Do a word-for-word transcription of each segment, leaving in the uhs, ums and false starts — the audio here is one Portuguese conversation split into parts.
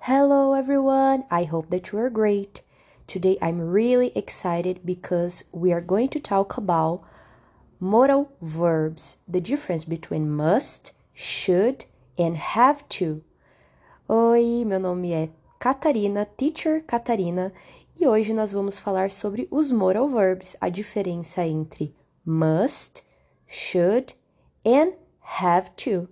Hello everyone, I hope that you are great. Today I'm really excited because we are going to talk about modal verbs, the difference between must, should and have to. Oi, meu nome é Catarina, Teacher Catarina, e hoje nós vamos falar sobre os modal verbs, a diferença entre must, should and have to.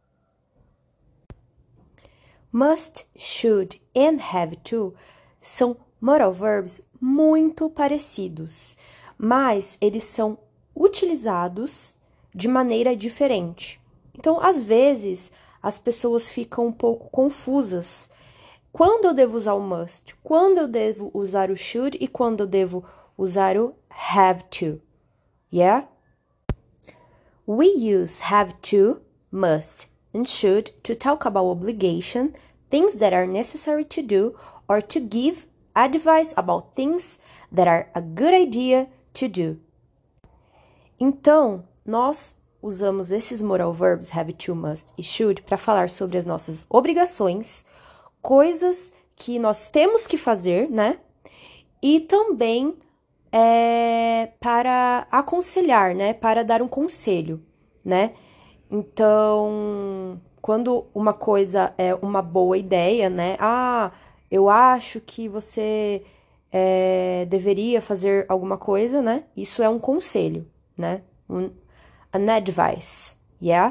Must, should and have to são modal verbs muito parecidos, mas eles são utilizados de maneira diferente. Então, às vezes, as pessoas ficam um pouco confusas. Quando eu devo usar o must? Quando eu devo usar o should? E quando eu devo usar o have to? Yeah? We use have to, must, and should to talk about obligation, things that are necessary to do, or to give advice about things that are a good idea to do. Então, nós usamos esses modal verbs have to, must e should para falar sobre as nossas obrigações, coisas que nós temos que fazer, né? E também é, para aconselhar, né? Para dar um conselho, né? Então, quando uma coisa é uma boa ideia, né? Ah, eu acho que você é, deveria fazer alguma coisa, né? Isso é um conselho, né? Um, an advice, yeah?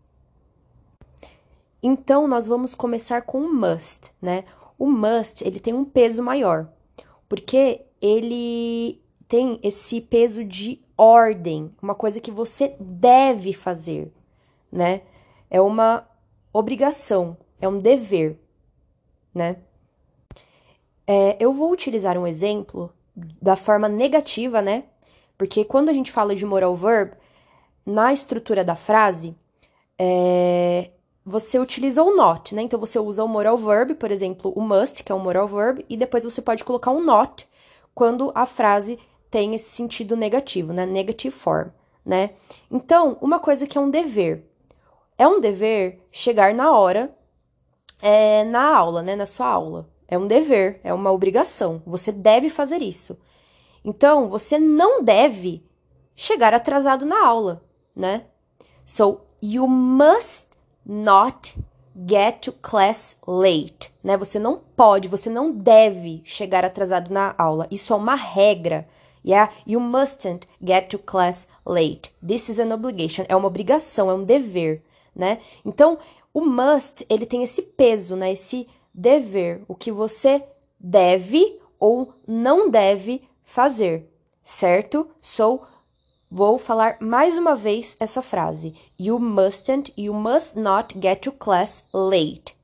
Então, nós vamos começar com o must, né? O must, ele tem um peso maior, porque ele tem esse peso de ordem, uma coisa que você deve fazer, né? É uma obrigação, é um dever, né? É, eu vou utilizar um exemplo da forma negativa, né? Porque quando a gente fala de modal verb, na estrutura da frase, é, você utiliza o not, né? Então, você usa o modal verb, por exemplo, o must, que é um modal verb, e depois você pode colocar um not quando a frase tem esse sentido negativo, né? Negative form, né? Então, uma coisa que é um dever. É um dever chegar na hora é, na aula, né? Na sua aula. É um dever, é uma obrigação. Você deve fazer isso. Então, você não deve chegar atrasado na aula, né? So, you must not get to class late, né? Você não pode, você não deve chegar atrasado na aula. Isso é uma regra. Yeah, you mustn't get to class late. This is an obligation. É uma obrigação, é um dever, né? Então, o must, ele tem esse peso, né? Esse dever, o que você deve ou não deve fazer, certo? So, vou falar mais uma vez essa frase. You mustn't, you must not get to class late.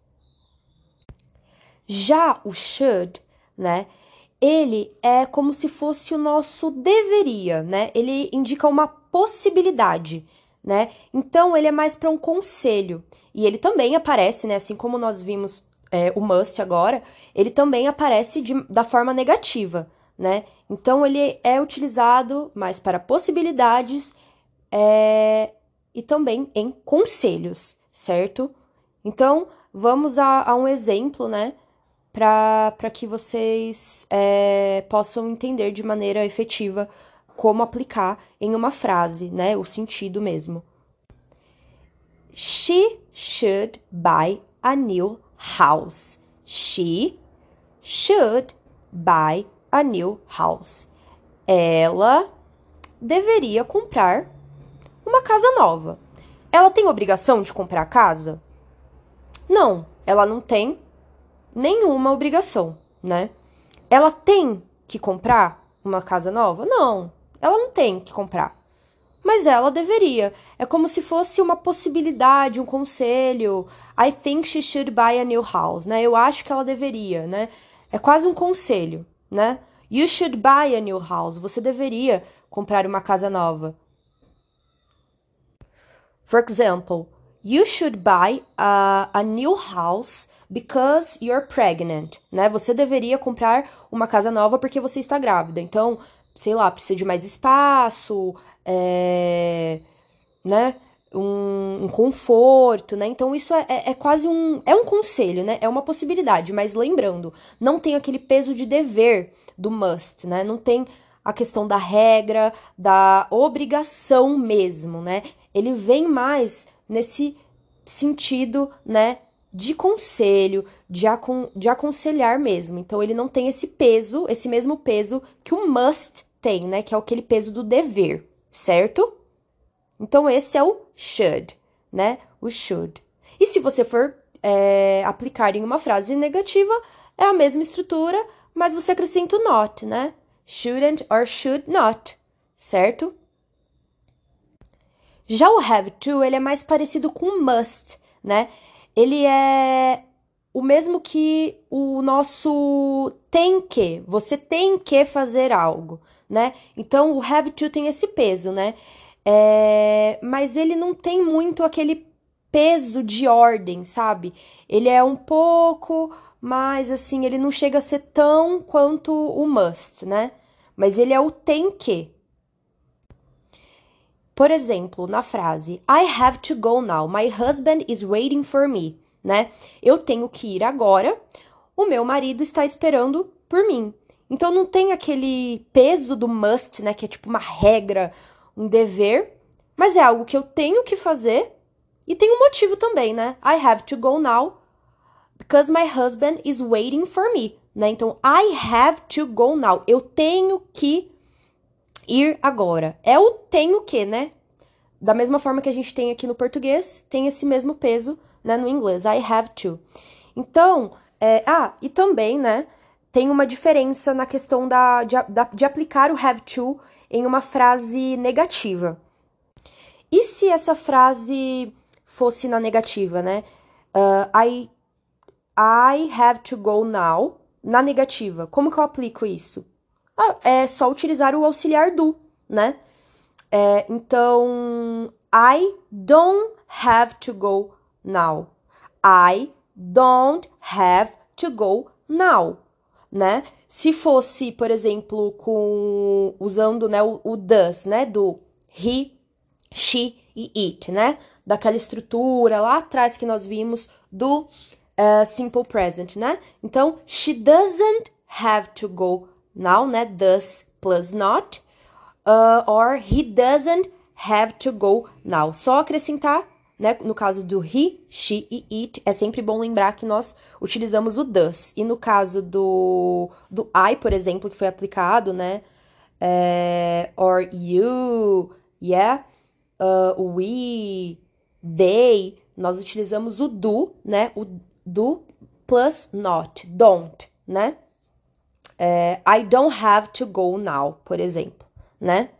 Já o should, né? Ele é como se fosse o nosso deveria, né? Ele indica uma possibilidade, né? Então, ele é mais para um conselho. E ele também aparece, né? Assim como nós vimos é, o must agora, ele também aparece de, da forma negativa, né? Então, ele é utilizado mais para possibilidades é, e também em conselhos, certo? Então, vamos a, a um exemplo, né? Para que vocês é, possam entender de maneira efetiva como aplicar em uma frase, né? O sentido mesmo. She should buy a new house. She should buy a new house. Ela deveria comprar uma casa nova. Ela tem obrigação de comprar casa? Não, ela não tem nenhuma obrigação, né? Ela tem que comprar uma casa nova? Não, ela não tem que comprar. Mas ela deveria. É como se fosse uma possibilidade, um conselho. I think she should buy a new house, né? Eu acho que ela deveria, né? É quase um conselho, né? You should buy a new house. Você deveria comprar uma casa nova. For example, you should buy a, a new house because you're pregnant, né? Você deveria comprar uma casa nova porque você está grávida. Então, sei lá, precisa de mais espaço, é, né? um, um conforto, né? Então isso é, é, é quase um, é um conselho, né? É uma possibilidade, mas lembrando, não tem aquele peso de dever do must, né? Não tem a questão da regra, da obrigação mesmo, né? Ele vem mais nesse sentido, né? De conselho, de, acon de aconselhar mesmo. Então ele não tem esse peso, esse mesmo peso que o must tem, né? Que é aquele peso do dever, certo? Então, esse é o should, né? O should. E se você for é, aplicar em uma frase negativa, é a mesma estrutura, mas você acrescenta o not, né? Shouldn't or should not, certo? Já o have to, ele é mais parecido com must, né? Ele é o mesmo que o nosso tem que, você tem que fazer algo, né? Então, o have to tem esse peso, né? É, mas ele não tem muito aquele peso de ordem, sabe? Ele é um pouco mais assim, ele não chega a ser tão quanto o must, né? Mas ele é o tem que. Por exemplo, na frase I have to go now, my husband is waiting for me, né? Eu tenho que ir agora, o meu marido está esperando por mim. Então não tem aquele peso do must, né, que é tipo uma regra, um dever, mas é algo que eu tenho que fazer e tem um motivo também, né? I have to go now because my husband is waiting for me, né? Então I have to go now. Eu tenho que ir agora. É o tenho que, né? Da mesma forma que a gente tem aqui no português, tem esse mesmo peso, né, no inglês. I have to. Então, é, ah, e também, né, tem uma diferença na questão da, de, da, de aplicar o have to em uma frase negativa. E se essa frase fosse na negativa, né? Uh, I, I have to go now. Na negativa, como que eu aplico isso? Ah, é só utilizar o auxiliar do, né? É, então, I don't have to go now. I don't have to go now, né? Se fosse, por exemplo, com usando, né, o, o does, né, do he, she e it, né? Daquela estrutura lá atrás que nós vimos do uh, simple present, né? Então, she doesn't have to go now, né? Does plus not. Uh, or he doesn't have to go now. Só acrescentar, né? No caso do he, she e it, é sempre bom lembrar que nós utilizamos o does. E no caso do, do I, por exemplo, que foi aplicado, né? É, or you, yeah, uh, we, they, nós utilizamos o do, né? O do plus not, don't, né? É, I don't have to go now, por exemplo, né?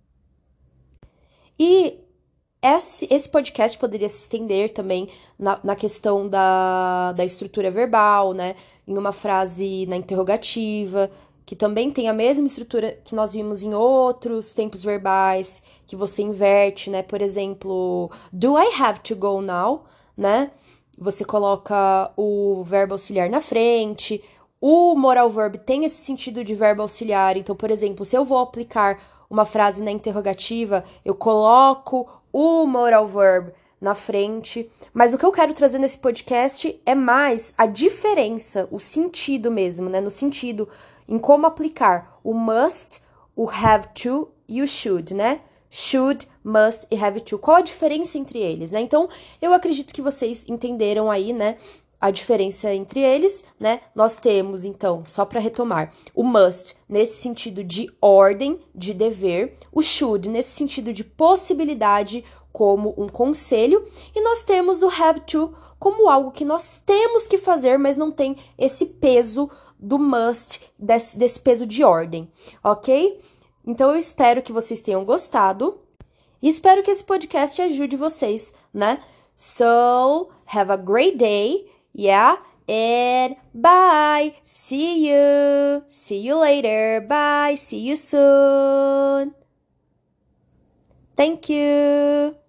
E esse, esse podcast poderia se estender também na, na questão da, da estrutura verbal, né? Em uma frase na interrogativa, que também tem a mesma estrutura que nós vimos em outros tempos verbais, que você inverte, né? Por exemplo, do I have to go now, né? Você coloca o verbo auxiliar na frente. O moral verb tem esse sentido de verbo auxiliar. Então, por exemplo, se eu vou aplicar uma frase na interrogativa, eu coloco o moral verb na frente. Mas o que eu quero trazer nesse podcast é mais a diferença, o sentido mesmo, né? No sentido, em como aplicar o must, o have to e o should, né? Should, must e have to. Qual a diferença entre eles, né? Então, eu acredito que vocês entenderam aí, né? A diferença entre eles, né? Nós temos, então, só para retomar, o must nesse sentido de ordem, de dever, o should nesse sentido de possibilidade, como um conselho, e nós temos o have to como algo que nós temos que fazer, mas não tem esse peso do must, desse, desse peso de ordem, ok? Então, eu espero que vocês tenham gostado e espero que esse podcast ajude vocês, né? So, have a great day. Yeah, and bye. See you. See you later. Bye. See you soon. Thank you.